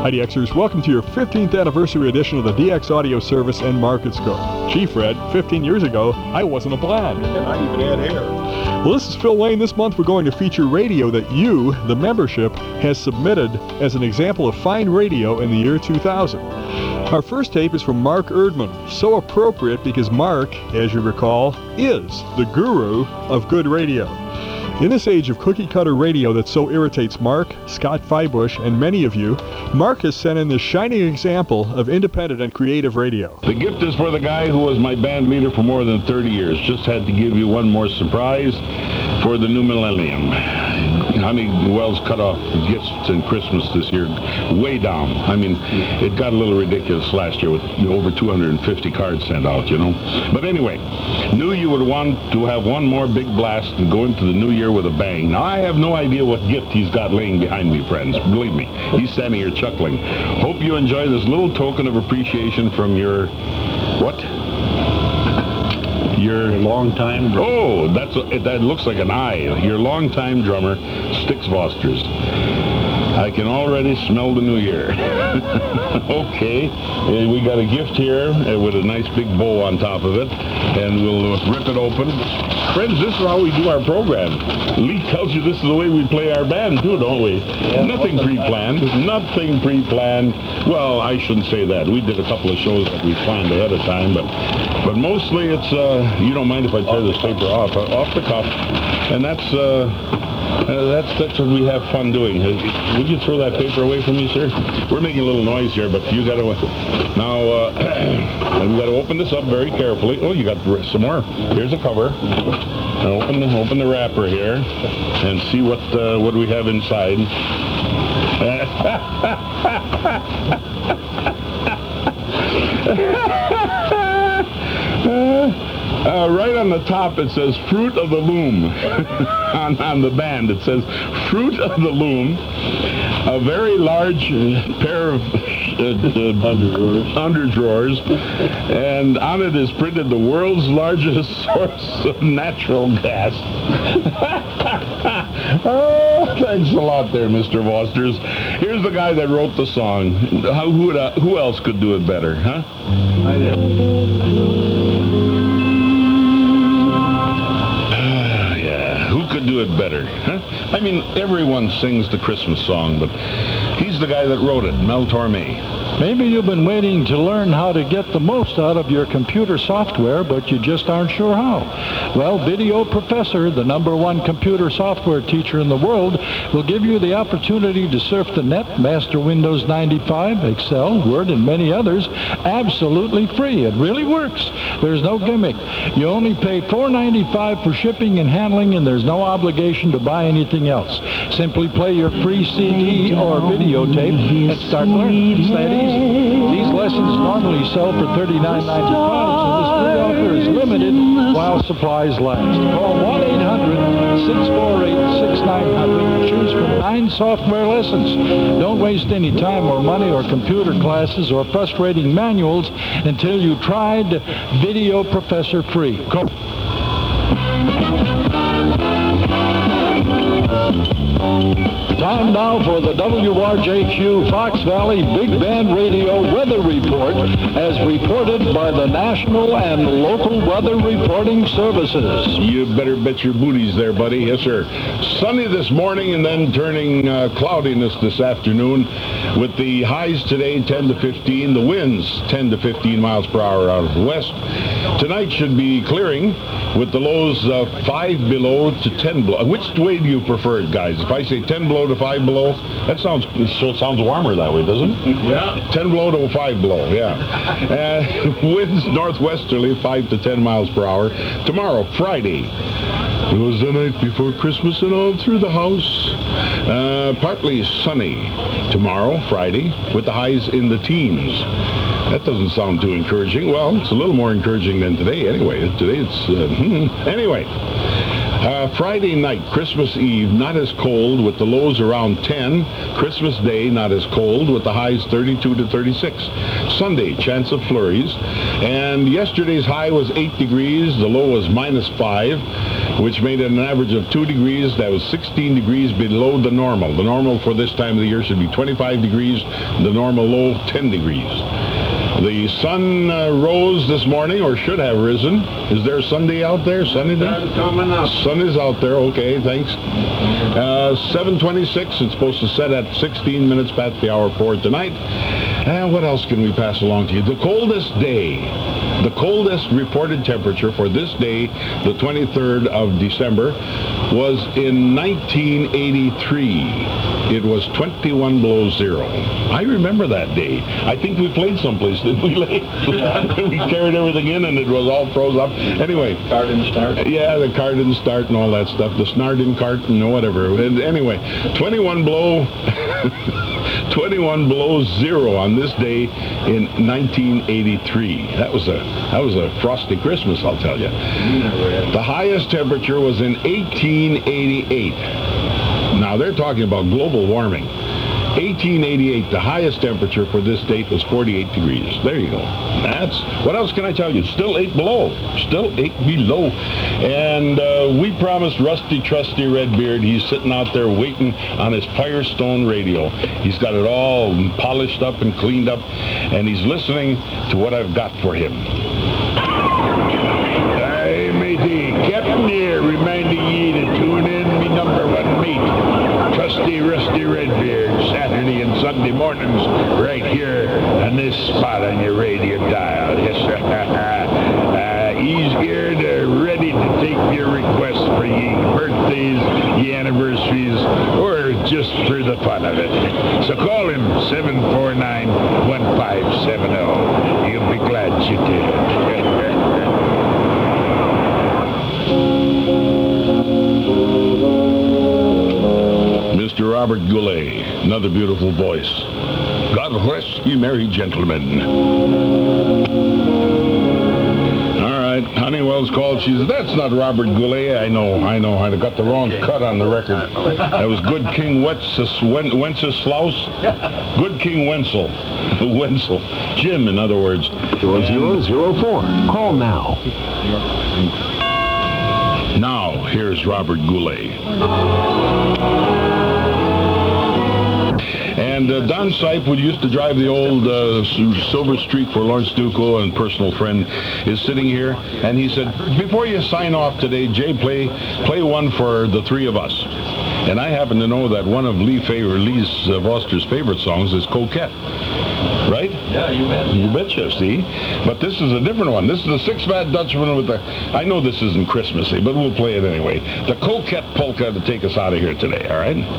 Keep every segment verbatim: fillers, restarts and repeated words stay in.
Hi, D Xers. Welcome to your fifteenth anniversary edition of the D X Audio Service and Market Scope. Gee, Fred, fifteen years ago, I wasn't a blonde. And I even had hair. Well, this is Phil Lane. This month we're going to feature radio that you, the membership, has submitted as an example of fine radio in the year two thousand. Our first tape is from Mark Erdman. So appropriate because Mark, as you recall, is the guru of good radio. In this age of cookie-cutter radio that so irritates Mark, Scott Feibush, and many of you, Mark has sent in this shining example of independent and creative radio. The gift is for the guy who was my band leader for more than thirty years. Just had to give you one more surprise for the new millennium. Honeywell's cut off gifts and Christmas this year way down. I mean, it got a little ridiculous last year with over two hundred fifty cards sent out, you know. But anyway, knew you would want to have one more big blast and go into the new year with a bang. Now, I have no idea what gift he's got laying behind me, friends. Believe me, he's standing here chuckling. Hope you enjoy this little token of appreciation from your, what? Your long-time drummer. Oh, that's a, that looks like an eye. Your long-time drummer, Styx Vosters. I can already smell the new year. Okay, uh, we got a gift here uh, with a nice big bow on top of it, and we'll uh, rip it open. Friends, this is how we do our program. Lee tells you this is the way we play our band, too, don't we? Yeah, nothing pre-planned. Nothing pre-planned. Well, I shouldn't say that. We did a couple of shows that we planned ahead of time, but but mostly it's, uh, you don't mind if I tear this paper off, uh, off the cuff, and that's... Uh, Uh, that's that's what we have fun doing. Uh, would you throw that paper away from me, sir? We're making a little noise here, but you got to now. Uh, we got to open this up very carefully. Oh, you got some more. Here's a cover. Now open the open the wrapper here and see what uh, what we have inside. Uh, right on the top it says Fruit of the Loom. on, on the band it says Fruit of the Loom. A very large uh, pair of uh, uh, underdrawers. underdrawers. And on it is printed the world's largest source of natural gas. Oh, thanks a lot there, Mister Vosters. Here's the guy that wrote the song. How, who, would, uh, who else could do it better, huh? I did. Do it better, huh? I mean, everyone sings the Christmas song, but he's the guy that wrote it, Mel Torme. Maybe you've been waiting to learn how to get the most out of your computer software, but you just aren't sure how. Well, Video Professor, the number one computer software teacher in the world, will give you the opportunity to surf the net, master Windows ninety-five, Excel, Word, and many others, absolutely free. It really works. There's no gimmick. You only pay four dollars and ninety-five cents for shipping and handling, and there's no obligation to buy anything else. Simply play your free C D or videotape and start learning. It's that easy. These lessons normally sell for thirty-nine ninety-five, so this free offer is limited while supplies last. Call one eight hundred, six four eight, six nine zero zero and choose from nine software lessons. Don't waste any time or money or computer classes or frustrating manuals until you tried Video Professor free. Call Time now for the W R J Q Fox Valley Big Band Radio Weather Report, as reported by the National and Local Weather Reporting Services. You better bet your booties there, buddy. Yes, sir. Sunny this morning and then turning uh, cloudiness this afternoon, with the highs today ten to fifteen, the winds ten to fifteen miles per hour out of the west. Tonight should be clearing with the lows uh, five below to ten below. Which way do you prefer it, guys? If I say ten below to five below, that sounds so it sounds warmer that way, doesn't it? Yeah. ten below to five below, yeah. Uh, winds northwesterly, five to ten miles per hour. Tomorrow, Friday. It was the night before Christmas and all through the house. Uh, partly sunny tomorrow, Friday, with the highs in the teens. That doesn't sound too encouraging. Well, it's a little more encouraging than today anyway. Today it's... Uh, hmm. Anyway. Uh, Friday night, Christmas Eve, not as cold with the lows around ten. Christmas Day, not as cold with the highs thirty-two to thirty-six. Sunday, chance of flurries. And yesterday's high was eight degrees. The low was minus five. which made it an average of two degrees. That was sixteen degrees below the normal. The normal for this time of the year should be twenty-five degrees. The normal low, ten degrees. The sun uh, rose this morning, or should have risen. Is there Sunday out there? Sunny day? Sun's coming up. Sun is out there. Okay, thanks. Uh, seven twenty-six. It's supposed to set at sixteen minutes past the hour four tonight. And what else can we pass along to you? The coldest day. The coldest reported temperature for this day, the twenty-third of December, was in nineteen eighty-three. It was twenty-one below zero. I remember that day. I think we played someplace, didn't we, Lee? We carried everything in and it was all froze up. Anyway. Car didn't start? Yeah, the car didn't start and all that stuff. The snare didn't cart and whatever. And anyway, twenty-one below... twenty-one below zero on this day in nineteen eighty-three. That was a that was a frosty Christmas, I'll tell you. The highest temperature was in eighteen eighty-eight. Now they're talking about global warming. eighteen eighty-eight, the highest temperature for this date was forty-eight degrees. There you go. That's, what else can I tell you? Still eight below. Still eight below. And uh, we promised Rusty Trusty Redbeard, he's sitting out there waiting on his Firestone radio. He's got it all polished up and cleaned up, and he's listening to what I've got for him. Hey, matey, Captain here, reminding ye to tune in me number one mate, Trusty Rusty Redbeard, Saturday and Sunday mornings, right here on this spot on your radio dial. Yes, sir. uh, he's here to ready to take your requests for ye birthdays, ye anniversaries, or just for the fun of it. So call him seven four nine, one five seven zero. You'll be glad you did. Mister Robert Goulet, another beautiful voice. God bless you, merry gentlemen. All right, Honeywell's called. She says, that's not Robert Goulet. I know, I know. I got the wrong cut on the record. That was Good King Wenceslas, Wenceslaus. Good King Wenzel. Wenzel. Jim, in other words. zero zero zero four. Call now. Now, here's Robert Goulet. And uh, Don Sipe, who used to drive the old uh, Silver Streak for Lawrence Duco and personal friend, is sitting here. And he said, before you sign off today, Jay, play play one for the three of us. And I happen to know that one of Lee favor, Lee's uh, Foster's favorite songs is Coquette. Right? Yeah, you bet. You betcha, see? But this is a different one. This is the Six Fat Dutchman with the... I know this isn't Christmassy, but we'll play it anyway. The Coquette Polka to take us out of here today, all right?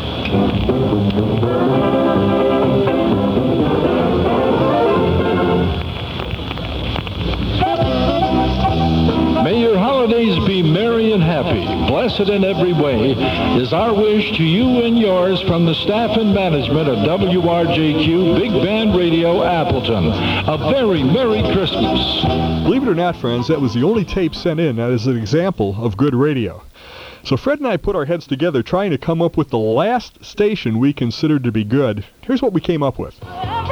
May your holidays be merry and happy, blessed in every way, is our wish to you and yours from the staff and management of W R J Q Big Band Radio Appleton. A very Merry Christmas. Believe it or not, friends, that was the only tape sent in that is an example of good radio. So Fred and I put our heads together trying to come up with the last station we considered to be good. Here's what we came up with.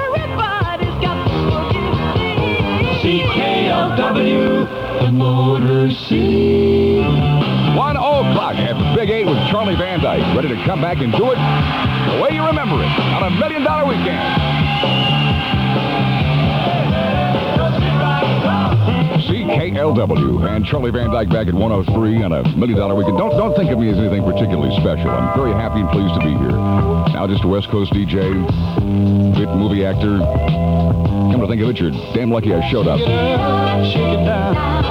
C K L W, the Motor City. One o'clock at the Big Eight with Charlie Van Dyke, ready to come back and do it the way you remember it on a Million Dollar Weekend. C K L W and Charlie Van Dyke back at one oh three on a Million Dollar Weekend. Don't don't think of me as anything particularly special. I'm very happy and pleased to be here. Now just a West Coast D J, good movie actor. Come to think of it, you're damn lucky I showed up. Get up, shake it down.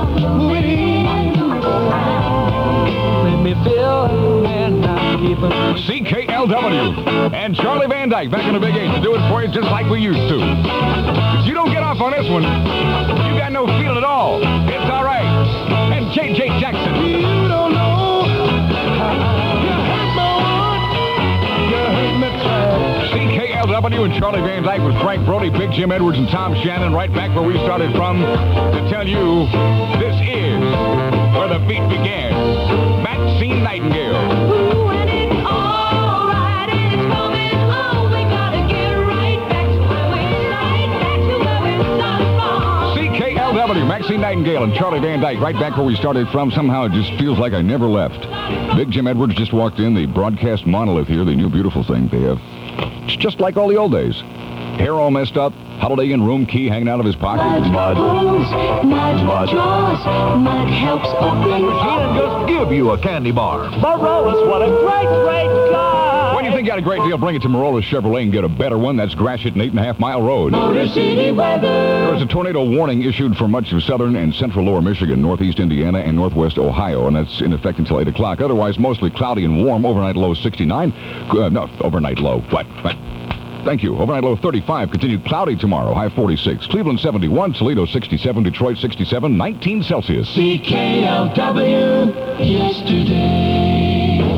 Let me feel and not keep it. C K L W and Charlie Van Dyke back in the Big Eight to do it for you just like we used to. If you don't get off on this one, you got no feel at all. It's all right. And J J Jackson. You don't know how you hurt my heart. You hurt me tight. C K L W and Charlie Van Dyke with Frank Brody, Big Jim Edwards, and Tom Shannon right back where we started from to tell you this is where the beat began. Maxine Nightingale. Ooh, and it's all right, and it's coming on. We gotta get right back to where we started, back to where we started from. C K L W, Maxine Maxine Nightingale and Charlie Van Dyke, right back where we started from. Somehow it just feels like I never left. Big Jim Edwards just walked in, the broadcast monolith here, the new beautiful thing they have. It's just like all the old days. Hair all messed up, Holiday Inn room key hanging out of his pocket. Mud pulls, mud, mud draws, mud helps open. He'll just give you a candy bar. Marolis, what a great, great guy. When you think you got a great deal, bring it to Marolis Chevrolet and get a better one. That's Gratiot and eight and a half mile road. Motor City weather. There was a tornado warning issued for much of southern and central lower Michigan, northeast Indiana, and northwest Ohio, and that's in effect until eight o'clock. Otherwise, mostly cloudy and warm. Overnight low sixty-nine. Uh, no, overnight low. What? What? Thank you. Overnight low thirty-five. Continued cloudy tomorrow. High forty-six. Cleveland seventy-one. Toledo sixty-seven. Detroit sixty-seven. nineteen Celsius. C K L W yesterday.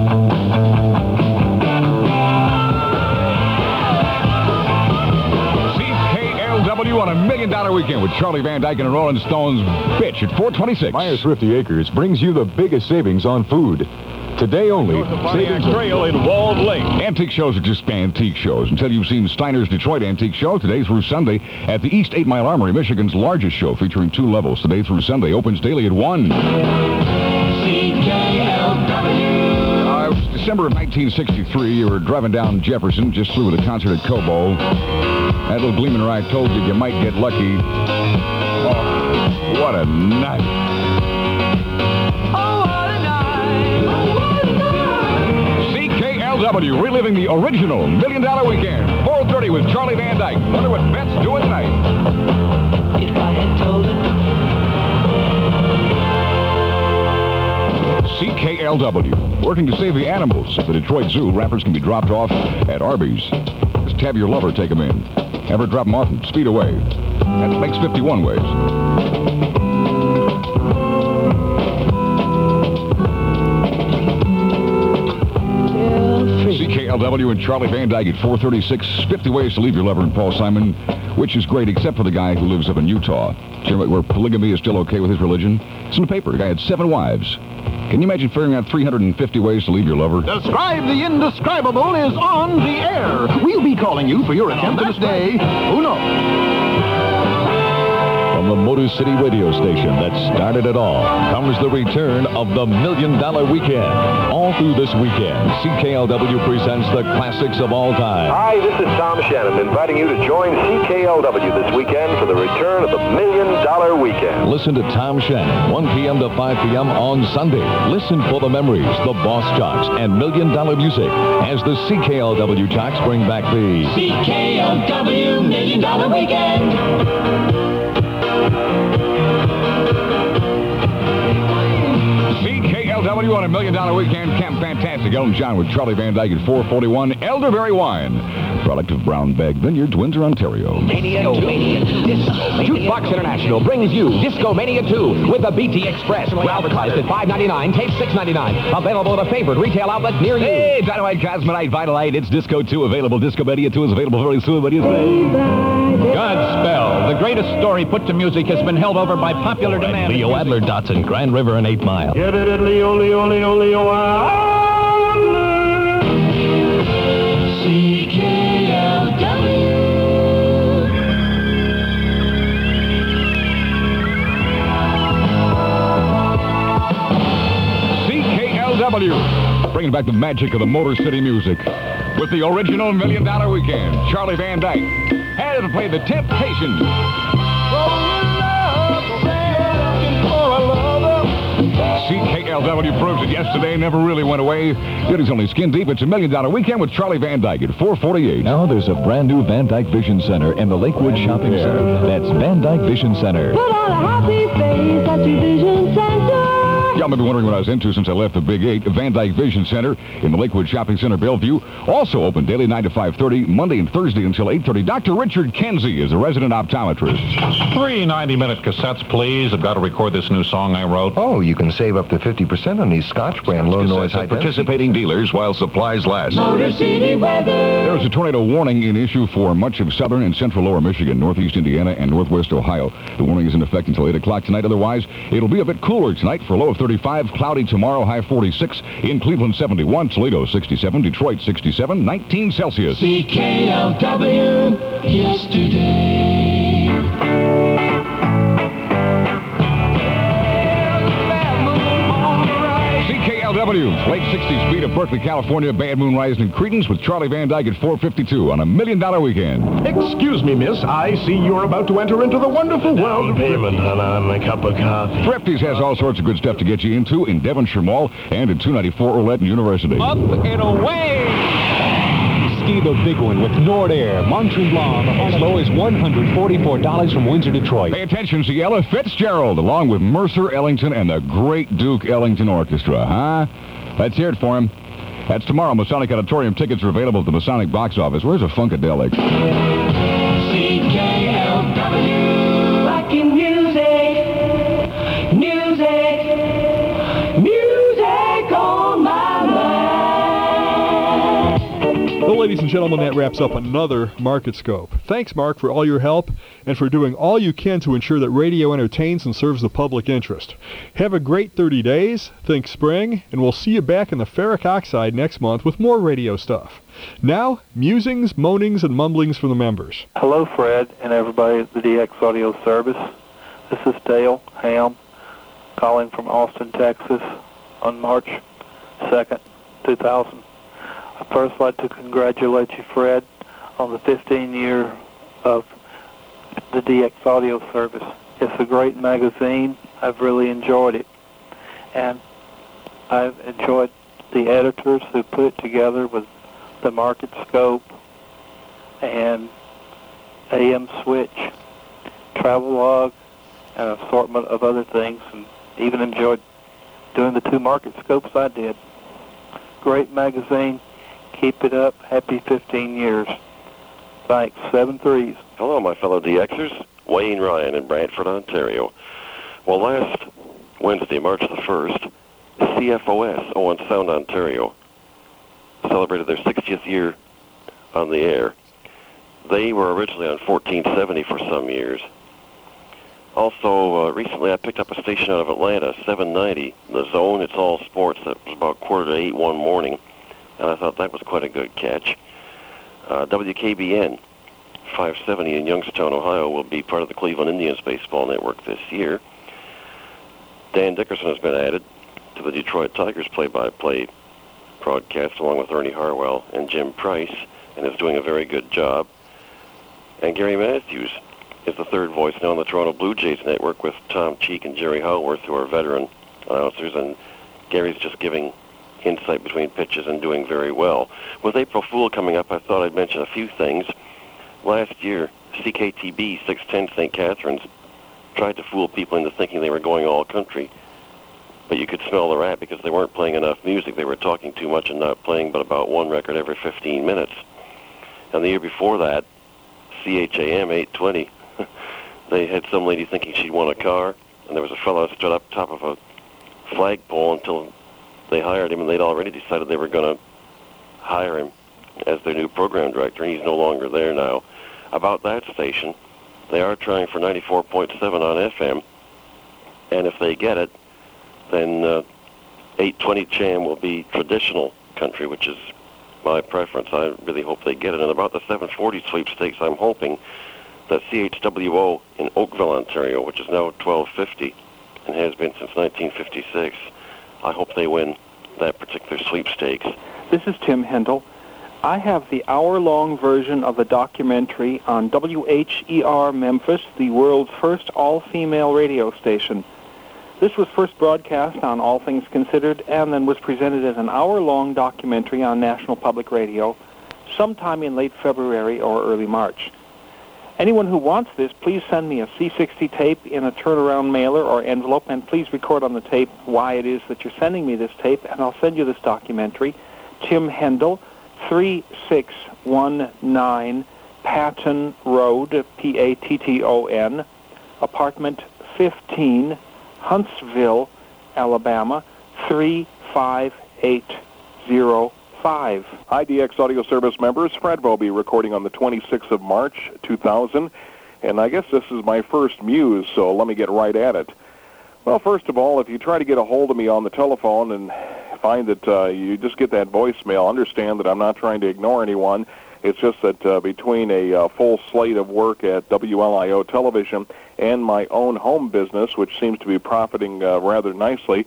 C K L W on a million dollar weekend with Charlie Van Dyke and the Rolling Stones bitch at four twenty-six. Myers Thrifty Acres brings you the biggest savings on food. Today only, savings Trail in Walled Lake. Antique shows are just antique shows. Until you've seen Steiner's Detroit Antique Show, today through Sunday at the East eight Mile Armory, Michigan's largest show, featuring two levels. Today through Sunday, opens daily at one. C K L W. Uh, it was December of nineteen sixty-three. You were driving down Jefferson, just through with a concert at Cobo. That little gleaming eye told you you might get lucky. Oh, what a night. W, reliving the original Million Dollar Weekend. four thirty with Charlie Van Dyke. Wonder what Bet's doing tonight. If I had told her. C K L W, working to save the animals at the Detroit Zoo. Wrappers can be dropped off at Arby's. Just have your lover take them in. Have her drop them off and speed away. That makes fifty-one ways. C K L W and Charlie Van Dyke at four thirty-six. fifty ways to leave your lover and Paul Simon, which is great, except for the guy who lives up in Utah, where polygamy is still okay with his religion. It's in the paper. The guy had seven wives. Can you imagine figuring out three hundred fifty ways to leave your lover? Describe the Indescribable is on the air. We'll be calling you for your attempt this day. Uno. From the Motor City radio station that started it all comes the return of the Million Dollar Weekend. All through this weekend, C K L W presents the classics of all time. Hi, this is Tom Shannon, inviting you to join C K L W this weekend for the return of the Million Dollar Weekend. Listen to Tom Shannon, one p.m. to five p.m. on Sunday. Listen for the memories, the Boss Jocks, and Million Dollar music as the C K L W Jocks bring back the C K L W Million Dollar Weekend. C K L W on a Million Dollar Weekend. Camp Fantastic. Elton John with Charlie Van Dyke at four forty-one. Elderberry Wine, product of Brown Bag Vineyards, Windsor, Ontario. Mania two. Mania two. Disco. Jukebox International brings you Disco Mania two with the B T Express. Advertised at five ninety-nine, tape six ninety-nine. Available at a favorite retail outlet near you. Hey, Dynamite Cosmonite Vitalite. It's Disco two available. Disco Mania two is available very soon. What do you say? Godspell, the greatest story put to music, has been held over by popular demand. Leo Adler, Dotson, Grand River, and Eight Mile. Get it at Leo, Leo, Leo, Leo Adler. C K L W. C K L W, bringing back the magic of the Motor City music with the original Million Dollar Weekend. Charlie Van Dyke had to play The Temptations. C K L W proves it yesterday, never really went away. Goodies only skin deep. It's a Million Dollar Weekend with Charlie Van Dyke at four forty-eight. Now there's a brand new Van Dyke Vision Center in the Lakewood Shopping Center. That's Van Dyke Vision Center. Put on a happy face at your Vision Center. Y'all may be wondering what I was into since I left the Big Eight. Van Dyke Vision Center in the Lakewood Shopping Center, Bellevue. Also open daily nine to five thirty, Monday and Thursday until eight thirty. Doctor Richard Kenzie is a resident optometrist. Three ninety-minute cassettes, please. I've got to record this new song I wrote. Oh, you can save up to fifty percent on these Scotch brand low noise high participating dealers while supplies last. Motor City weather. There is a tornado warning in issue for much of southern and central lower Michigan, northeast Indiana, and northwest Ohio. The warning is in effect until eight o'clock tonight. Otherwise, it'll be a bit cooler tonight for a low of thirty-five. Cloudy tomorrow, high forty-six. In Cleveland, seventy-one. Toledo, sixty-seven. Detroit, sixty-seven. nineteen Celsius. C K L W yesterday. W, late sixties beat of Berkeley, California, Bad Moon Rising and Creedence with Charlie Van Dyke at four fifty-two on a Million Dollar Weekend. Excuse me, miss. I see you're about to enter into the wonderful world of payment on a cup of coffee. Thrifty's has all sorts of good stuff to get you into in Devonshire Mall and at two ninety-four Ouellette University. Up and away! Ski the big one with Nordair, Mont Tremblant as low as one hundred forty-four dollars from Windsor, Detroit. Pay attention, see Ella Fitzgerald along with Mercer Ellington and the great Duke Ellington Orchestra, huh? Let's hear it for him. That's tomorrow. Masonic Auditorium tickets are available at the Masonic box office. Where's a Funkadelic? C K L W, rockin' music, music, music on my mind. Well, ladies and gentlemen, that wraps up another Market Scope. Thanks, Mark, for all your help and for doing all you can to ensure that radio entertains and serves the public interest. Have a great thirty days, think spring, and we'll see you back in the ferric oxide next month with more radio stuff. Now, musings, moanings, and mumblings from the members. Hello, Fred, and everybody at the D X Audio Service. This is Dale Ham calling from Austin, Texas on March second, two thousand. I'd first like to congratulate you, Fred, on the fifteen year of the D X Audio Service. It's a great magazine. I've really enjoyed it. And I've enjoyed the editors who put it together with the Market Scope and A M Switch, Travelog, and an assortment of other things, and even enjoyed doing the two Market Scopes I did. Great magazine. Keep it up. Happy fifteen years. Thanks. Seven threes. Hello, my fellow D Xers. Wayne Ryan in Brantford, Ontario. Well, last Wednesday, March the first, C F O S, Owen Sound, Ontario, celebrated their sixtieth year on the air. They were originally on fourteen seventy for some years. Also, uh, recently I picked up a station out of Atlanta, seven ninety, The Zone, It's All Sports. That was about quarter to eight one morning, and I thought that was quite a good catch. Uh, W K B N, five seventy in Youngstown, Ohio, will be part of the Cleveland Indians Baseball Network this year. Dan Dickerson has been added to the Detroit Tigers play-by-play broadcast along with Ernie Harwell and Jim Price, and is doing a very good job. And Gary Matthews is the third voice now on the Toronto Blue Jays network with Tom Cheek and Jerry Howarth, who are veteran announcers, and Gary's just giving insight between pitches and doing very well. With April Fool coming up, I thought I'd mention a few things. Last year, C K T B six ten Saint Catharines tried to fool people into thinking they were going all country, but you could smell the rat because they weren't playing enough music. They were talking too much and not playing but about one record every fifteen minutes. And the year before that, C H A M eight twenty, they had some lady thinking she'd won a car, and there was a fellow that stood up top of a flagpole until they hired him, and they'd already decided they were going to hire him as their new program director, and he's no longer there now. About that station, they are trying for ninety-four point seven on F M, and if they get it, then uh, eight twenty Cham will be traditional country, which is my preference. I really hope they get it. And about the seven forty sweepstakes, I'm hoping that C H W O in Oakville, Ontario, which is now twelve fifty and has been since nineteen fifty-six, I hope they win that particular sweepstakes. This is Tim Hendel. I have the hour-long version of the documentary on W H E R Memphis, the world's first all-female radio station. This was first broadcast on All Things Considered and then was presented as an hour-long documentary on National Public Radio sometime in late February or early March. Anyone who wants this, please send me a C sixty tape in a turnaround mailer or envelope, and please record on the tape why it is that you're sending me this tape, and I'll send you this documentary. Tim Hendel, three six one nine Patton Road, P A T T O N, apartment fifteen, Huntsville, Alabama, three five eight zero five. Hi, D X Audio Service members. Fred Bobby recording on the twenty-sixth of March, two thousand, and I guess this is my first muse, so let me get right at it. Well, first of all, if you try to get a hold of me on the telephone and find that uh, you just get that voicemail, understand that I'm not trying to ignore anyone. It's just that uh, between a uh, full slate of work at W L I O Television and my own home business, which seems to be profiting uh, rather nicely,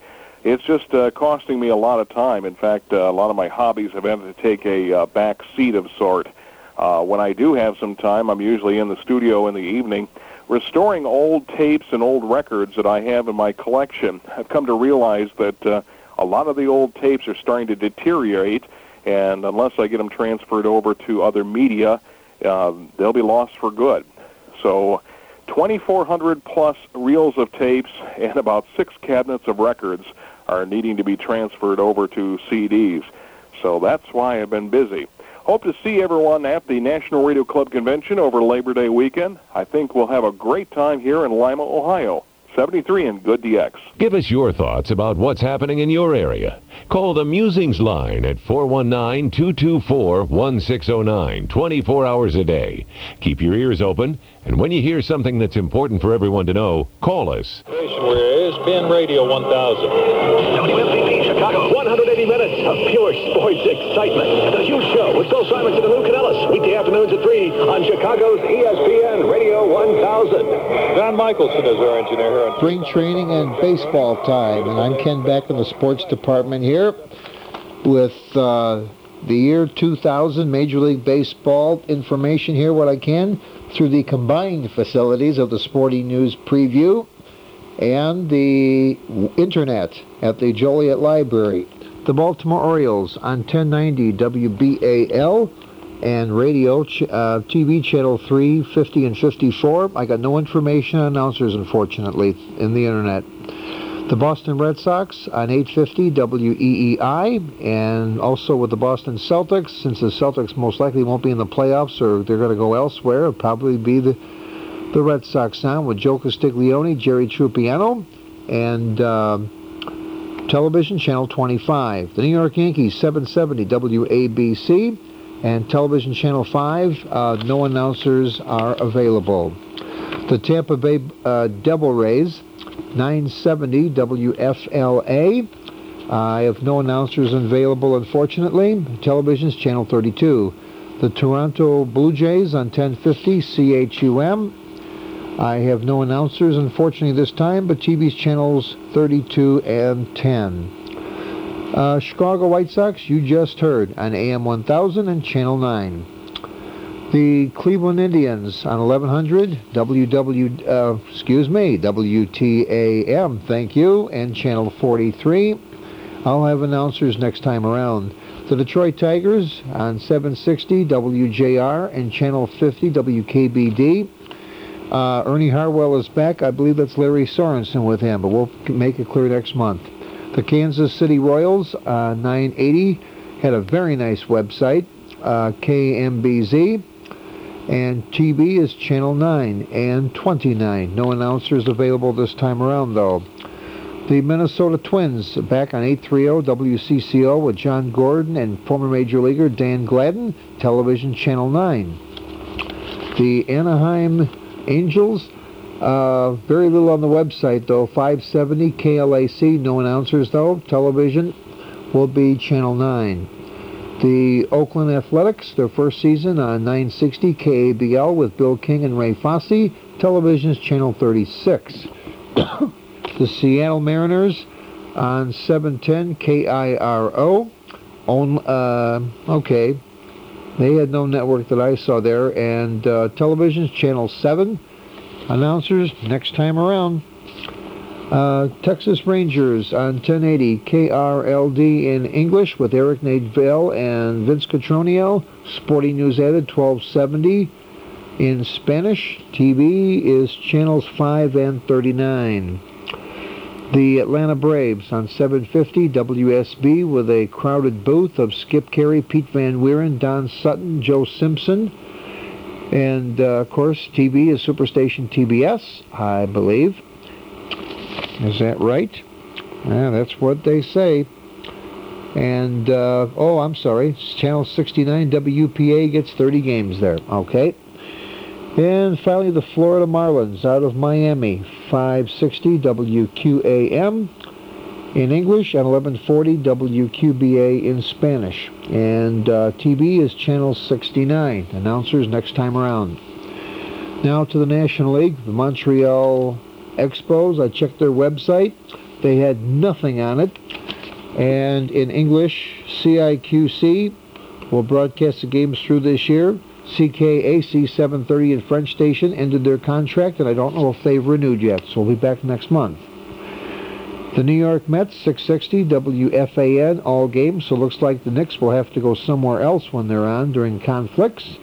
It's just uh, costing me a lot of time. In fact, uh, a lot of my hobbies have had to take a uh, back seat of sort. Uh, when I do have some time, I'm usually in the studio in the evening restoring old tapes and old records that I have in my collection. I've come to realize that uh, a lot of the old tapes are starting to deteriorate, and unless I get them transferred over to other media, uh, they'll be lost for good. So twenty-four hundred plus reels of tapes and about six cabinets of records are needing to be transferred over to C Ds. So that's why I've been busy. Hope to see everyone at the National Radio Club Convention over Labor Day weekend. I think we'll have a great time here in Lima, Ohio. seventy-three and Good D X. Give us your thoughts about what's happening in your area. Call the Musings line at four one nine, two two four, one six zero nine, twenty-four hours a day. Keep your ears open, and when you hear something that's important for everyone to know, call us. Where is Ben Radio one thousand? W M V P Chicago, one hundred eighty minutes of pure sports excitement. The huge show with Bill Simonson and Lou Canellis. Weekday afternoons at three on Chicago's E S P N Radio one thousand. John Michelson is our engineer here. Spring training and baseball time, and I'm Ken Beck in the sports department here with uh, the year two thousand Major League Baseball information here, what I can, through the combined facilities of the Sporting News Preview and the internet at the Joliet Library. The Baltimore Orioles on ten ninety W B A L and radio, uh, T V channel three, fifty, and fifty-four. I got no information on announcers, unfortunately, in the internet. The Boston Red Sox on eight fifty W E E I, and also with the Boston Celtics, since the Celtics most likely won't be in the playoffs or they're going to go elsewhere, it'll probably be the, the Red Sox now with Joe Castiglione, Jerry Trupiano, and uh, television channel twenty-five. The New York Yankees, seven seventy W A B C, and television channel five, uh, no announcers are available. The Tampa Bay uh, Devil Rays, nine seventy W F L A. I have no announcers available, unfortunately. Television's channel thirty-two. The Toronto Blue Jays on ten fifty C H U M. I have no announcers, unfortunately, this time, but T V's channels thirty-two and ten. Uh, Chicago White Sox, you just heard, on A M one thousand and channel nine. The Cleveland Indians on eleven hundred W W, uh, excuse me, W T A M, thank you, and channel forty-three. I'll have announcers next time around. The Detroit Tigers on seven sixty W J R and channel fifty W K B D. Uh, Ernie Harwell is back. I believe that's Larry Sorensen with him, but we'll make it clear next month. The Kansas City Royals, uh, nine eighty, had a very nice website, uh, K M B Z. And T V is channel nine and twenty-nine. No announcers available this time around, though. The Minnesota Twins back on eight thirty W C C O with John Gordon and former Major Leaguer Dan Gladden, television channel nine. The Anaheim Angels, uh, very little on the website, though. five seventy K L A C, no announcers, though. Television will be channel nine. The Oakland Athletics, their first season on nine sixty K A B L with Bill King and Ray Fosse. Television's channel thirty-six. The Seattle Mariners on seven ten K I R O. On, uh, okay. They had no network that I saw there. And uh, television's channel seven. Announcers next time around. Uh, Texas Rangers on ten eighty K R L D in English with Eric Nadeville and Vince Cotroneo. Sporting News added twelve seventy in Spanish. T V is channels five and thirty-nine. The Atlanta Braves on seven fifty W S B with a crowded booth of Skip Carey, Pete Van Wieren, Don Sutton, Joe Simpson. And, uh, of course, T V is Superstation T B S, I believe. Is that right? Yeah, that's what they say. And, uh, oh, I'm sorry, channel sixty-nine W P A gets thirty games there. Okay. And finally, the Florida Marlins out of Miami, five sixty W Q A M in English and eleven forty W Q B A in Spanish. And uh, T V is channel sixty-nine. Announcers next time around. Now to the National League, the Montreal Expos. I checked their website. they had nothing on it. And in English, C I Q C will broadcast the games through this year. C K A C seven thirty in French Station ended their contract, and I don't know if they've renewed yet, so we'll be back next month. The New York Mets, six sixty W F A N, all games, so it looks like the Knicks will have to go somewhere else when they're on during conflicts.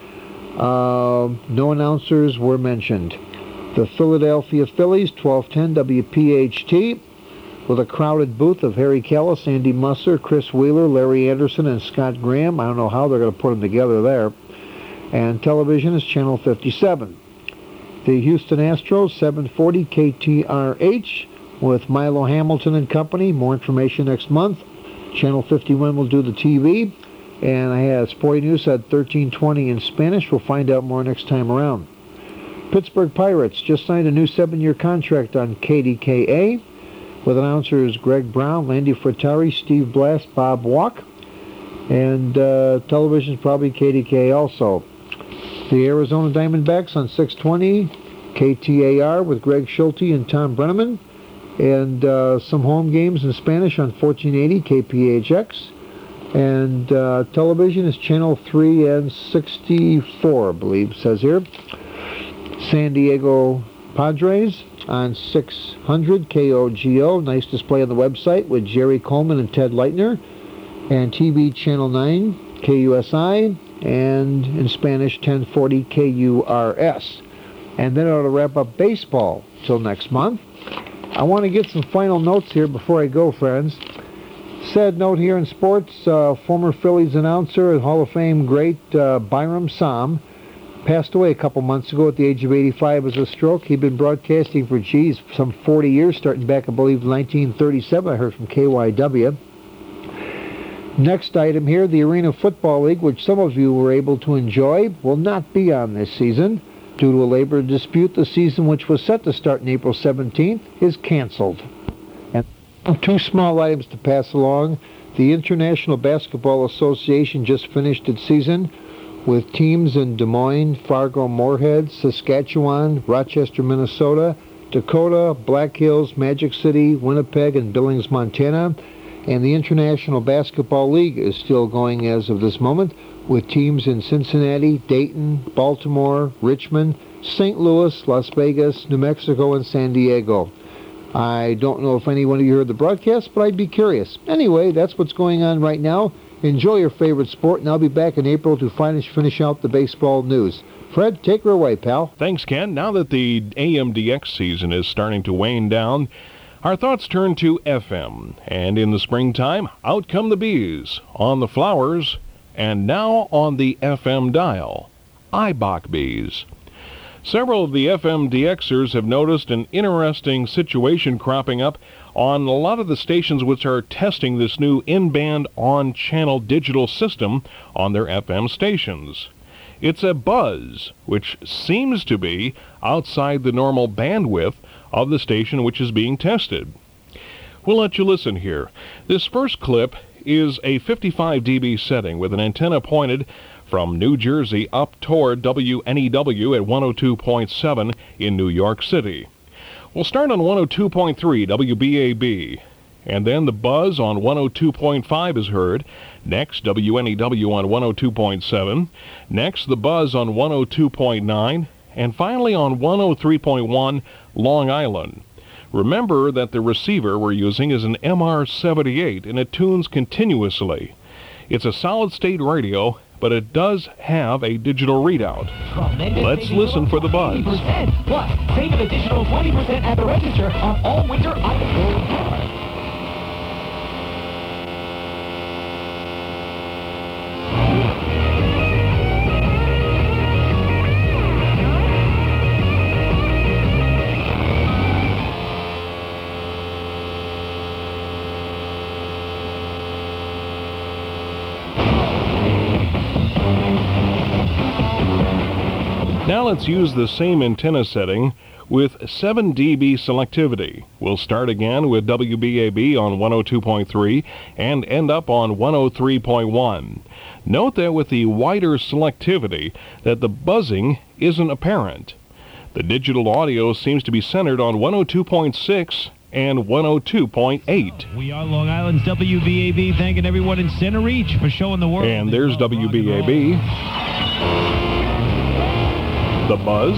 Uh, no announcers were mentioned. The Philadelphia Phillies, twelve ten W P H T, with a crowded booth of Harry Callis, Andy Musser, Chris Wheeler, Larry Anderson, and Scott Graham. I don't know how they're going to put them together there. And television is Channel fifty-seven. The Houston Astros, seven forty K T R H, with Milo Hamilton and company. More information next month. Channel fifty-one will do the T V. And I have Sporting News at thirteen twenty in Spanish. We'll find out more next time around. Pittsburgh Pirates just signed a new seven-year contract on K D K A with announcers Greg Brown, Landy Fratari, Steve Blass, Bob Walk. And uh, television's probably K D K A also. The Arizona Diamondbacks on six twenty K T A R with Greg Schulte and Tom Brenneman. And uh, some home games in Spanish on fourteen eighty K P H X. And uh, television is Channel three and sixty-four, I believe, says here. San Diego Padres on six hundred K O G O. Nice display on the website with Jerry Coleman and Ted Leitner. And T V Channel nine, K U S I, and in Spanish, ten forty K U R S. And then it'll wrap up baseball till next month. I want to get some final notes here before I go, friends. Sad note here in sports, uh, former Phillies announcer and Hall of Fame great uh, Byram Sam passed away a couple months ago at the age of eighty-five as a stroke. He'd been broadcasting for, geez, some forty years, starting back, I believe, nineteen thirty-seven, I heard from K Y W. Next item here, the Arena Football League, which some of you were able to enjoy, will not be on this season. Due to a labor dispute, the season, which was set to start on April seventeenth, is canceled. And two small items to pass along. The International Basketball Association just finished its season with teams in Des Moines, Fargo, Moorhead, Saskatchewan, Rochester, Minnesota, Dakota, Black Hills, Magic City, Winnipeg, and Billings, Montana. And the International Basketball League is still going as of this moment, with teams in Cincinnati, Dayton, Baltimore, Richmond, Saint Louis, Las Vegas, New Mexico, and San Diego. I don't know if anyone of you heard the broadcast, but I'd be curious. Anyway, that's what's going on right now. Enjoy your favorite sport, and I'll be back in April to finish, finish out the baseball news. Fred, take her away, pal. Thanks, Ken. Now that the A M D X season is starting to wane down, our thoughts turn to F M. And in the springtime, out come the bees on the flowers, and now on the F M dial, I B O C bees. Several of the F M D Xers have noticed an interesting situation cropping up on a lot of the stations which are testing this new in-band on-channel digital system on their F M stations. It's a buzz, which seems to be outside the normal bandwidth of the station which is being tested. We'll let you listen here. This first clip is a fifty-five D B setting with an antenna pointed from New Jersey up toward W N E W at one oh two point seven in New York City. We'll start on one oh two point three W B A B, and then the buzz on one oh two point five is heard. Next, W N E W on one oh two point seven. Next, the buzz on one oh two point nine, and finally on one oh three point one Long Island. Remember that the receiver we're using is an M R seventy-eight, and it tunes continuously. It's a solid-state radio, but it does have a digital readout. Let's listen for the buzz. Plus, save an additional twenty percent at the register on all winter ice products. Now let's use the same antenna setting with seven D B selectivity. We'll start again with W B A B on one oh two point three and end up on one oh three point one. Note that with the wider selectivity that the buzzing isn't apparent. The digital audio seems to be centered on one oh two point six and one oh two point eight. We are Long Island's W B A B, thanking everyone in Center Reach for showing the world. And there's W B A B. The Buzz.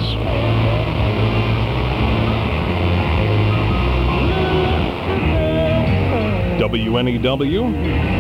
W N E W.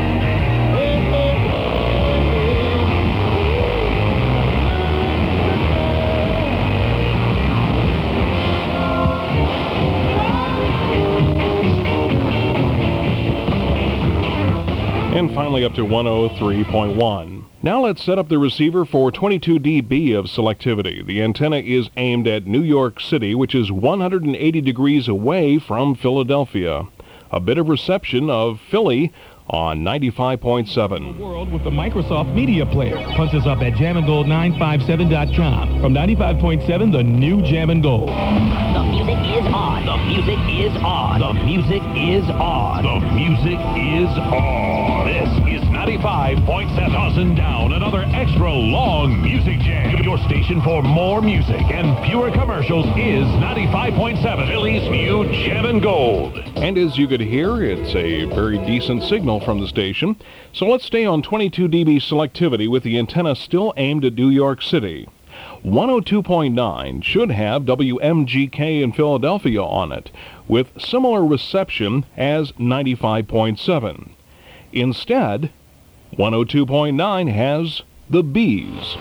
And finally up to one oh three point one. Now let's set up the receiver for twenty-two D B of selectivity. The antenna is aimed at New York City, which is one hundred eighty degrees away from Philadelphia. A bit of reception of Philly on ninety-five point seven. World with the Microsoft Media Player. Punch us up at jam and gold nine five seven dot com. From ninety-five point seven, the new Jam and Gold. The music is on. The music is on. The music is on. The music is on. This is ninety-five point seven. Tossing down another extra long music jam. Your station for more music and fewer commercials is ninety-five point seven. Philly's new Jam and Gold. And as you could hear, it's a very decent signal from the station. So let's stay on twenty-two D B selectivity with the antenna still aimed at New York City. one oh two point nine should have W M G K in Philadelphia on it, with similar reception as ninety-five point seven. Instead, one oh two point nine has the Bees.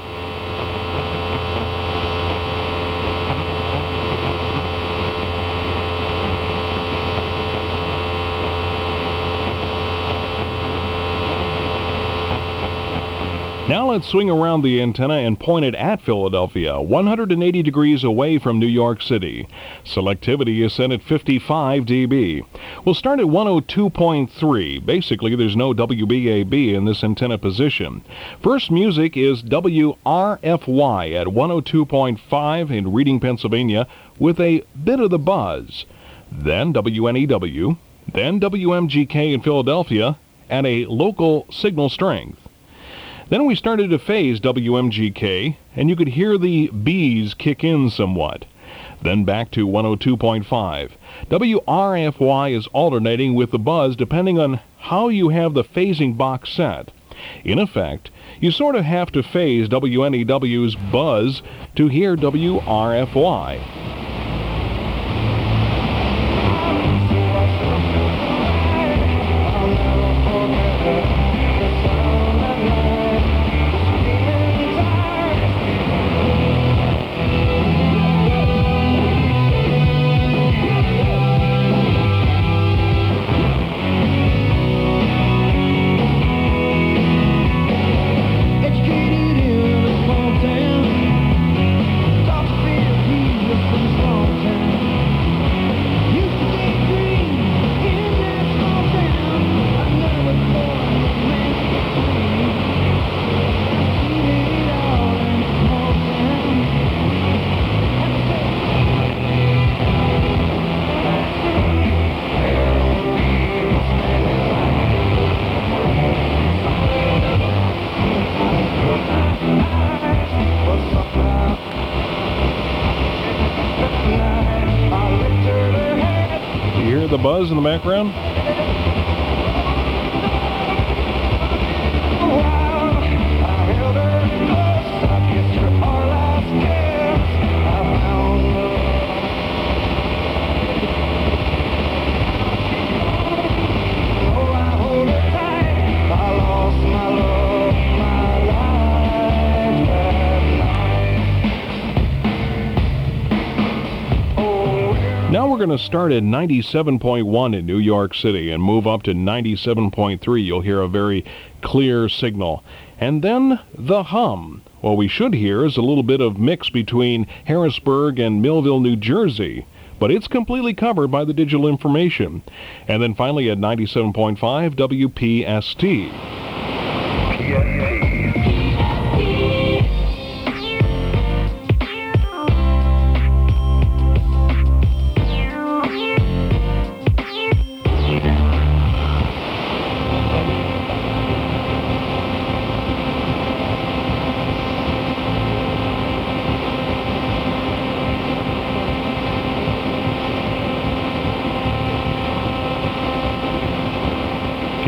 Now let's swing around the antenna and point it at Philadelphia, one hundred eighty degrees away from New York City. Selectivity is set at fifty-five D B. We'll start at one oh two point three. Basically, there's no W B A B in this antenna position. First music is W R F Y at one oh two point five in Reading, Pennsylvania, with a bit of the buzz. Then W N E W, then W M G K in Philadelphia, and a local signal strength. Then we started to phase W M G K, and you could hear the B's kick in somewhat. Then back to one oh two point five. W R F Y is alternating with the buzz depending on how you have the phasing box set. In effect, you sort of have to phase W N E W's buzz to hear W R F Y. The buzz in the background? Now we're going to start at ninety-seven point one in New York City and move up to ninety-seven point three. You'll hear a very clear signal. And then the hum. What we should hear is a little bit of mix between Harrisburg and Millville, New Jersey, but it's completely covered by the digital information. And then finally at ninety-seven point five, W P S T.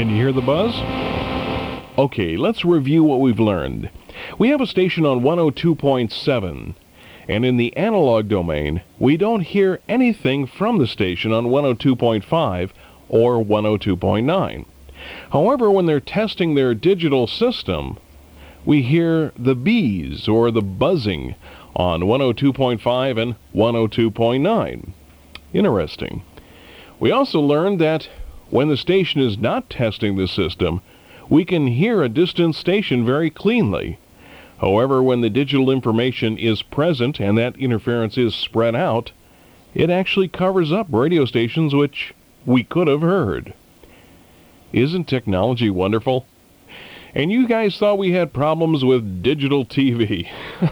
Can you hear the buzz? Okay, let's review what we've learned. We have a station on one oh two point seven, and in the analog domain, we don't hear anything from the station on one oh two point five or one oh two point nine. However, when they're testing their digital system, we hear the bees or the buzzing on one oh two point five and one oh two point nine. Interesting. We also learned that when the station is not testing the system, we can hear a distant station very cleanly. However, when the digital information is present and that interference is spread out, it actually covers up radio stations which we could have heard. Isn't technology wonderful? And you guys thought we had problems with digital T V.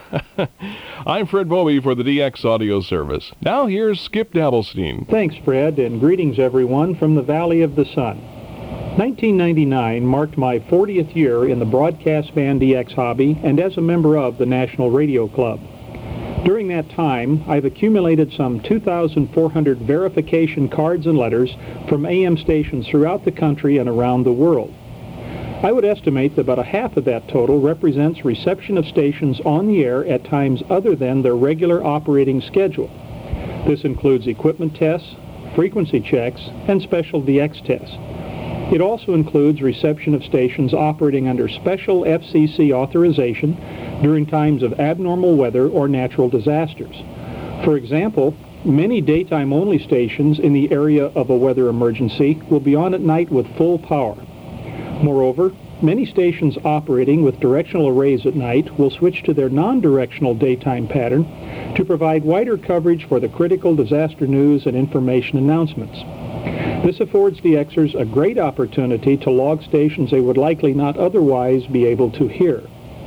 I'm Fred Bobby for the D X Audio Service. Now here's Skip Dabblestein. Thanks, Fred, and greetings everyone from the Valley of the Sun. nineteen ninety-nine marked my fortieth year in the broadcast band D X hobby and as a member of the National Radio Club. During that time, I've accumulated some two thousand four hundred verification cards and letters from A M stations throughout the country and around the world. I would estimate that about a half of that total represents reception of stations on the air at times other than their regular operating schedule. This includes equipment tests, frequency checks, and special D X tests. It also includes reception of stations operating under special F C C authorization during times of abnormal weather or natural disasters. For example, many daytime-only stations in the area of a weather emergency will be on at night with full power. Moreover, many stations operating with directional arrays at night will switch to their non-directional daytime pattern to provide wider coverage for the critical disaster news and information announcements. This affords D Xers a great opportunity to log stations they would likely not otherwise be able to hear.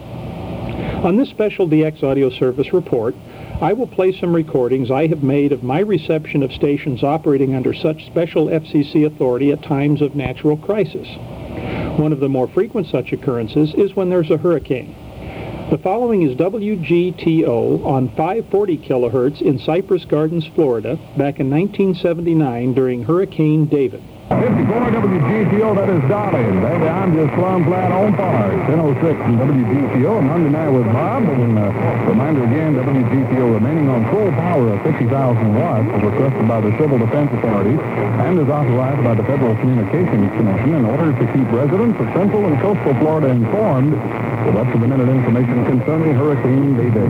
On this special D X Audio Service report, I will play some recordings I have made of my reception of stations operating under such special F C C authority at times of natural crisis. One of the more frequent such occurrences is when there's a hurricane. The following is W G T O on five forty kilohertz in Cypress Gardens, Florida, back in nineteen seventy-nine during Hurricane David. fifty-four W G T O, that is Darling. Baby, I'm just plumb flat on par. ten oh six from W G T O, and Monday night with Bob. And uh, reminder again, W G T O remaining on full power of fifty thousand watts, as requested by the Civil Defense Authority, and is authorized by the Federal Communications Commission in order to keep residents of Central and Coastal Florida informed with up-to-the-minute information concerning Hurricane David.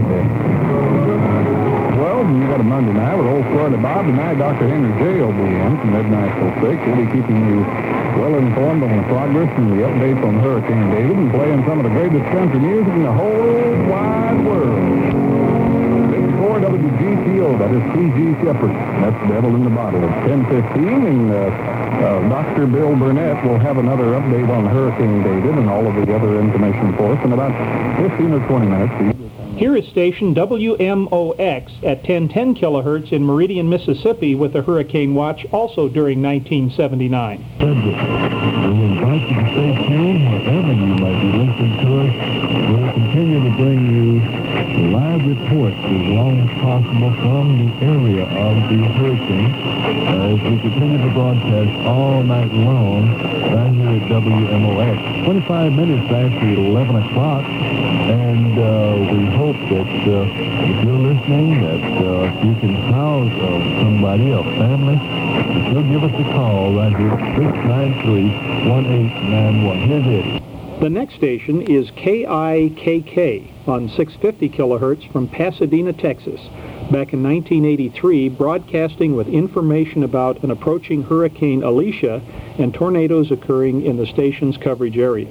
Well, you got a Monday night with old Florida Bob. Tonight, Doctor Henry J. will be in from midnight till six. We'll be keeping you well informed on the progress and the updates on Hurricane David and playing some of the greatest country music in the whole wide world. fifty-four W G T O, that is T G Shepherd. That's the devil in the bottle. It's ten fifteen, and uh, uh, Doctor Bill Burnett will have another update on Hurricane David and all of the other information for us in about fifteen or twenty minutes. Here is station W M O X at ten ten kilohertz in Meridian, Mississippi with a hurricane watch also during nineteen seventy-nine. We invite you to stay tuned wherever you might be listening to us. We'll continue to bring you live reports as long as possible from the area of the hurricane as we continue to broadcast all night long right here at W M O X. twenty-five minutes after eleven o'clock, and uh, we hope that uh, if you're listening, that uh, you can house uh, somebody, a family, that you'll give us a call right here at six nine three, one eight nine one. Here's it. The next station is K I K K on six fifty kilohertz from Pasadena, Texas, back in nineteen eighty-three, broadcasting with information about an approaching Hurricane Alicia and tornadoes occurring in the station's coverage area.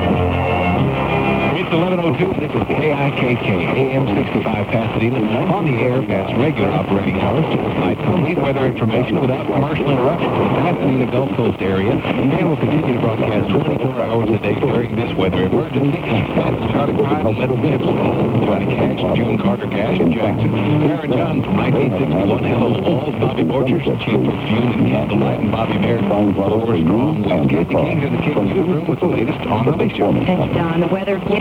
It's eleven oh two. This is K I K K, A M sixty-five Pasadena, on the air past regular operating hours to provide complete weather information without commercial interruption to the Pasadena Gulf Coast area, and will continue to broadcast twenty-four hours a day during this weather emergency. That's Charlie Pride and Little Gibson, Johnny Cash, June Carter Cash in Jackson, Aaron Dunn from nineteen sixty-one, Hello Smalls, Bobby Borchers, Chief Perfume and Candlelight, and Bobby Merritt, Lower Strong, Wind, Casey King in the King Newsroom with the latest on the show. Thanks, Don. The weather getting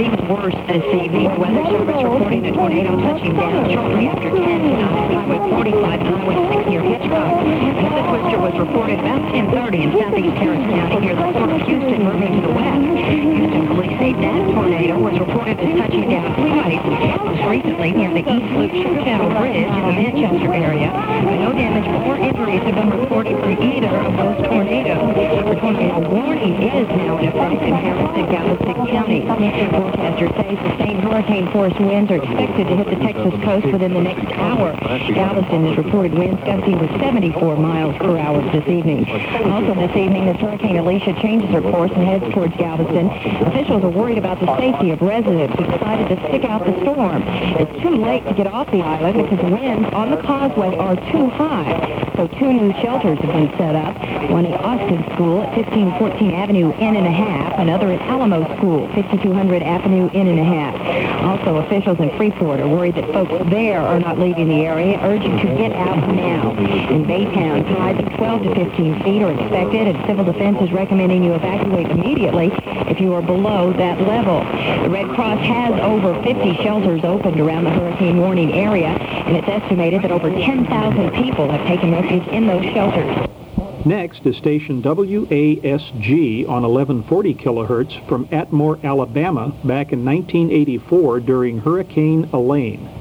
things worse this evening. Weather Service reporting a tornado touching down shortly after ten tonight. Highway forty-five and Highway six near Hitchcock. Another twister was reported about ten thirty in southeast Harris County near the port of Houston, moving to the west. Houston police say that tornado was reported as touching down twice, most recently near the East Loop Sugar Channel Bridge in the Manchester area. But no damage or injuries have been reported from either of those tornadoes. The tornado warning is now in effect in Harris and Galveston counties. Forecasters say sustained hurricane-force winds are expected to hit the Texas coast within the next hour. Galveston has reported winds gusting to seventy-four miles per hour this evening. Also this evening, as Hurricane Alicia changes her course and heads towards Galveston, officials are worried about the safety of residents who decided to stick out the storm. It's too late to get off the island because winds on the causeway are too high. So two new shelters have been set up, one at Austin School at fifteen fourteen Avenue N and a half, another at Alamo School, fifty-two hundred Avenue N and a half. Also, officials in Freeport are worried that folks there are not leaving the area, urging to get out now. In Baytown, tides of twelve to fifteen feet are expected, and Civil Defense is recommending you evacuate immediately if you are below that level. The Red Cross has over fifty shelters opened around the hurricane warning area, and it's estimated that over ten thousand people have taken refuge in those shelters. Next is station W A S G on eleven forty kilohertz from Atmore, Alabama, back in nineteen eighty-four during Hurricane Elaine.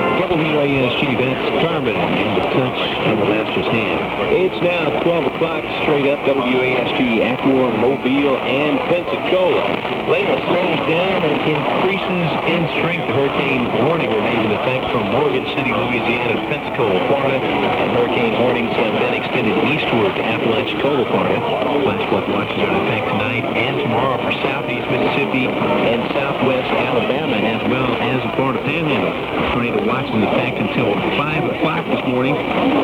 W A S G, that's Carmen in the touch in the master's hand. It's now twelve o'clock, straight up W A S G, Atmore, Mobile, and Pensacola. Later slows down and increases in strength. The hurricane warning remains in effect from Morgan City, Louisiana, to Pensacola, Florida, and hurricane warnings have been extended eastward to Apalachicola, Florida. Flash flood watches are in effect tonight and tomorrow for southeast Mississippi and southwest Alabama, as well as the Florida Panhandle. Tornado watch in effect until five o'clock this morning.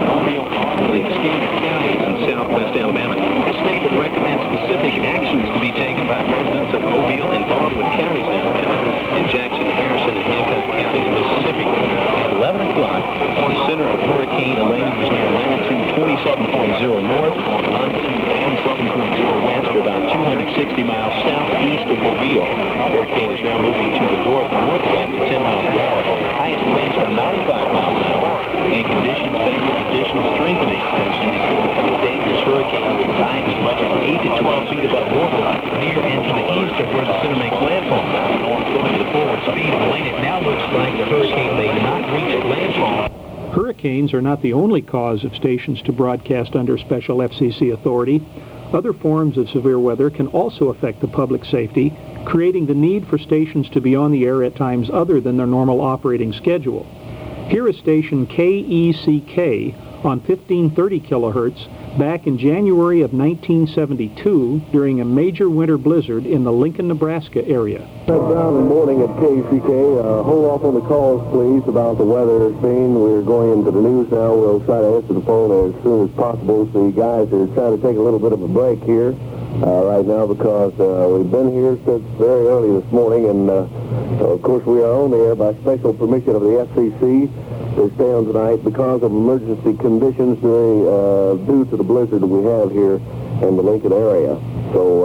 The Scanner counties in southwest Alabama. The state will recommend specific actions to be taken by residents of Mobile and Baldwin counties in Alabama, and Jackson, Harrison, and Hancock counties in Mississippi. At eleven o'clock, the center of Hurricane Elaine was near latitude twenty-seven point zero north, longitude twenty-seven point zero west, or about two hundred sixty miles southeast of Mobile. The hurricane is now moving to the north northwest at ten miles per hour. Highest winds are ninety-five miles an hour, and conditions favor additional strengthening. The dangerous hurricane will dive as much as eight to twelve feet above normal, near and to the east of where the center makes landfall. Going to the forward speed of Elaine, it now looks like the hurricane may not reach landfall. Hurricanes are not the only cause of stations to broadcast under special F C C authority. Other forms of severe weather can also affect the public safety, creating the need for stations to be on the air at times other than their normal operating schedule. Here is station K E C K on fifteen thirty kilohertz back in January of nineteen seventy-two during a major winter blizzard in the Lincoln, Nebraska area. Brown and morning at K E C K. Uh, hold off on the calls, please, about the weather scene. We're going into the news now. We'll try to answer the phone as soon as possible. The guys are trying to take a little bit of a break here uh, right now because uh, we've been here since very early this morning, and uh, of course we are on the air by special permission of the F C C. They stay on tonight because of emergency conditions during, uh, due to the blizzard that we have here in the Lincoln area. So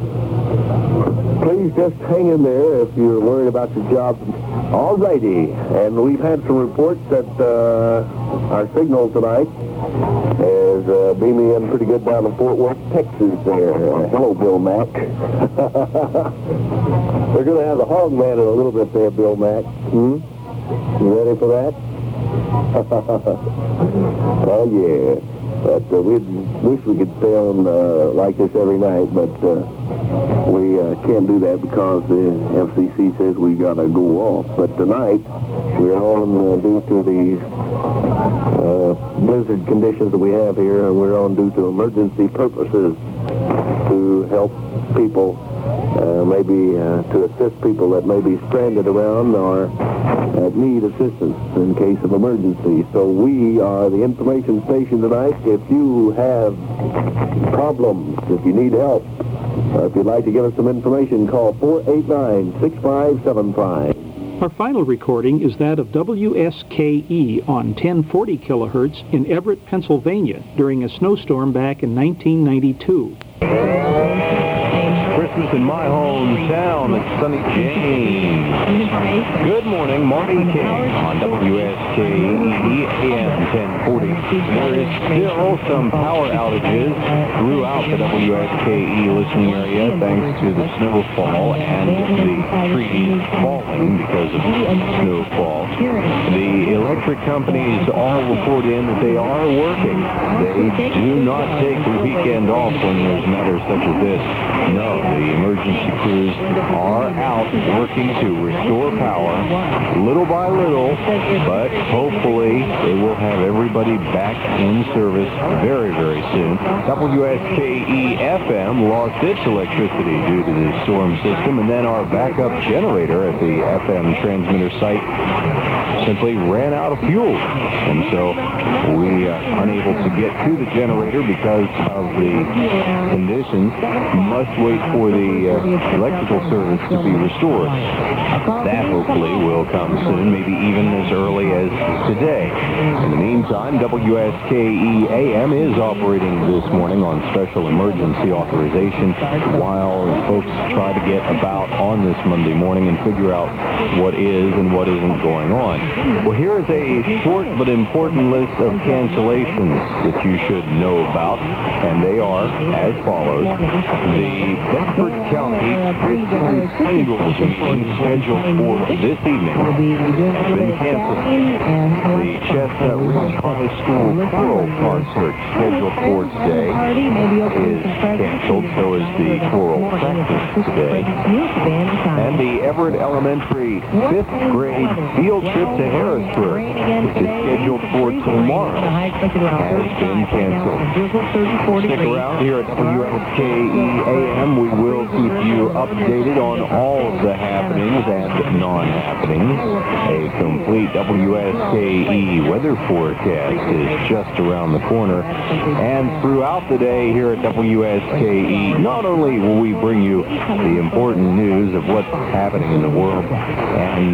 uh, please just hang in there if you're worried about your job. All righty, and we've had some reports that uh, our signal tonight is uh, beaming in pretty good down in Fort Worth, Texas there. Uh, hello, Bill Mack. We're going to have the hog man in a little bit there, Bill Mack. Hmm? You ready for that? Oh, yeah. But uh, we wish we could stay on uh, like this every night, but uh, we uh, can't do that because the F C C says we got to go off. But tonight, we're on uh, due to the uh, blizzard conditions that we have here, and we're on due to emergency purposes to help people, uh, maybe uh, to assist people that may be stranded around or that need assistance in case of emergency. So we are the information station tonight. If you have problems, if you need help, or if you'd like to give us some information, call four eight nine, six five seven five. Our final recording is that of W S K E on ten forty kilohertz in Everett, Pennsylvania during a snowstorm back in nineteen ninety-two. Chris Christmas in my hometown. It's Sunny James. Good morning, Marty King on W S K E A M ten forty. There is still some power outages throughout the W S K E listening area thanks to the snowfall and the trees falling because of snowfall. The electric companies all report in that they are working. They do not take the weekend off when there's matters such as this. No, the emergency crews are out working to restore power little by little, but hopefully they will have everybody back in service very, very soon. W S K E F M lost its electricity due to the storm system, and then our backup generator at the F M transmitter site simply ran out of fuel. And so we are unable to get to the generator because of the conditions. Must wait for the uh, electrical service to be restored. That hopefully will come soon, maybe even as early as today. In the meantime, W S K E A M is operating this morning on special emergency authorization while folks try to get about on this Monday morning and figure out what is and what isn't going on. Well, here is a short but important list of cancellations that you should know about, and they are as follows. The Bedford County Christian Singles meeting scheduled for this evening has been canceled. The Chestnut Ridge High School choral concert scheduled for today is canceled, so is the choral practice today. And the Everett Elementary fifth grade field trip to Harrisburg is scheduled for tomorrow has been canceled. Stick around here at W S K E A M. We will keep you updated on all of the happenings and non-happenings. A complete W S K E weather forecast is just around the corner. And throughout the day here at W S K E, not only will we bring you the important news of what's happening in the world and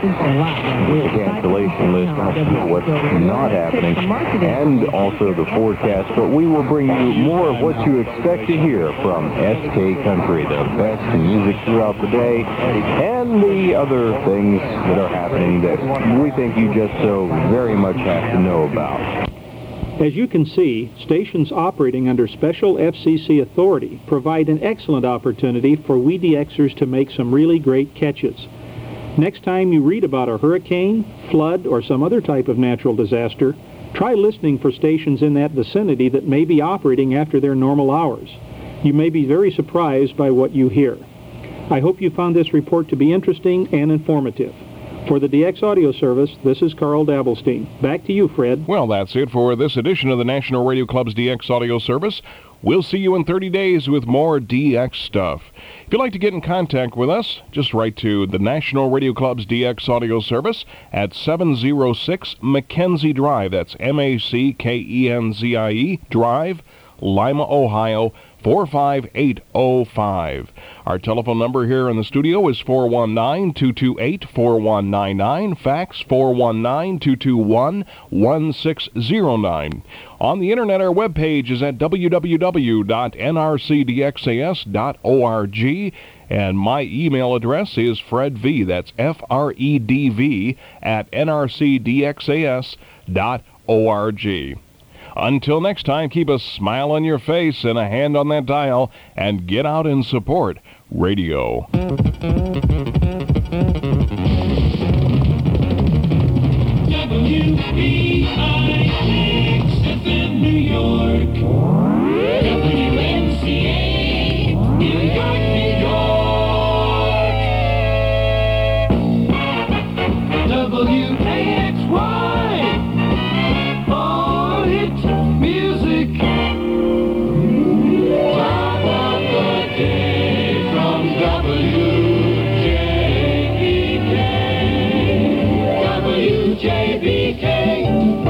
the cancellation list, also what's not happening, and also the forecast, but we will bring you more of what you expect to hear from S K Country, the best music throughout the day, and the other things that are happening that we think you just so very much have to know about. As you can see, stations operating under special F C C authority provide an excellent opportunity for we D Xers to make some really great catches. Next time you read about a hurricane, flood, or some other type of natural disaster, try listening for stations in that vicinity that may be operating after their normal hours. You may be very surprised by what you hear. I hope you found this report to be interesting and informative. For the D X Audio Service, this is Carl Dabblestein. Back to you, Fred. Well, that's it for this edition of the National Radio Club's D X Audio Service. We'll see you in thirty days with more D X stuff. If you'd like to get in contact with us, just write to the National Radio Club's D X Audio Service at seven oh six Mackenzie Drive. That's M A C K E N Z I E Drive, Lima, Ohio, four five eight oh five. Our telephone number here in the studio is four one nine, two two eight, four one nine nine. Fax four one nine, two two one, one six zero nine. On the internet, our webpage is at w w w dot n r c d x a s dot org, and my email address is fredv, that's F R E D V, at n r c d x a s dot org. Until next time, keep a smile on your face and a hand on that dial, and get out and support radio. W B I six F M New York. W N C A New York, New York. W A X Y. All hit music. Top of the day from W J B K. W J B K.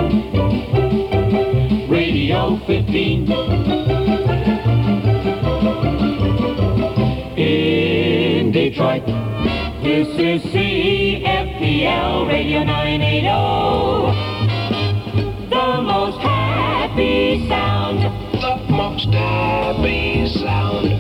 Radio fifteen. In Detroit. This is C F P L Radio nine eighty. The most happy sound. The most happy sound.